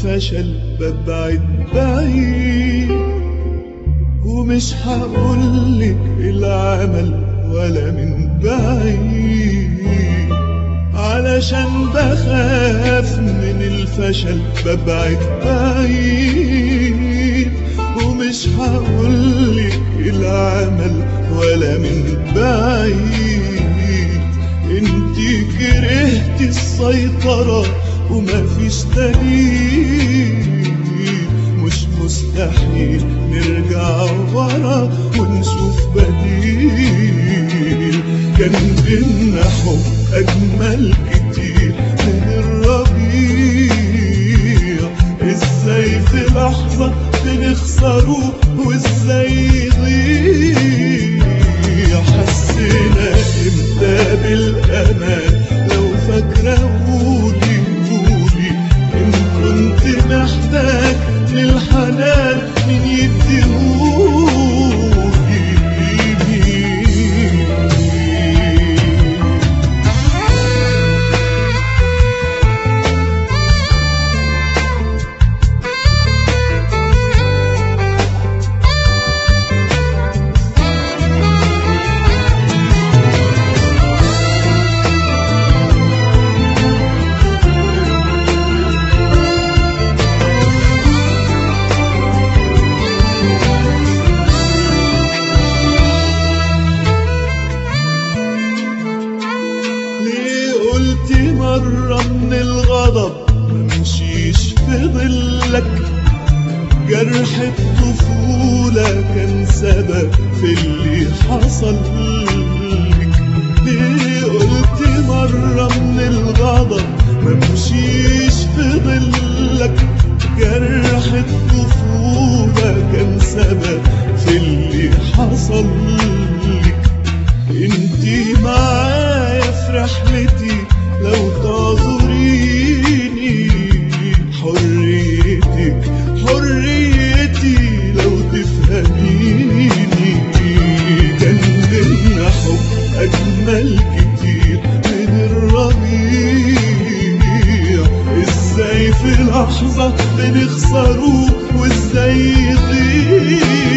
الفشل ببعد بعيد، ومش هقولك العمل ولا من بعيد، علشان بخاف من الفشل ببعد بعيد، ومش هقولك العمل ولا من بعيد. انتي كرهتي السيطرة ومفيش دليل، مش مستحيل نرجع ورا ونشوف بديل. كان بينا حب أجمل كتير من الربيع، ازاي في لحظة بنخسره وازاي يضيع. حسينا امتى بالأمان؟ لو فاكرة قولي قولي إن كنت محتاج للحنان مين يديهولي. قلتي مرة من الغضب ممشيش في ظلك، جرح الطفولة كان سبب في اللي حصل لك. ليه قلتي مرة من الغضب ممشيش في ظلك، جرح الطفولة كان سبب في اللي حصل لك. انتي معايا في رحلتي لو تعذريني، حريتك حريتي لو تفهميني. كان بينا حب أجمل كتير من الربيع، ازاي في لحظة بنخسره وازاي يضيع.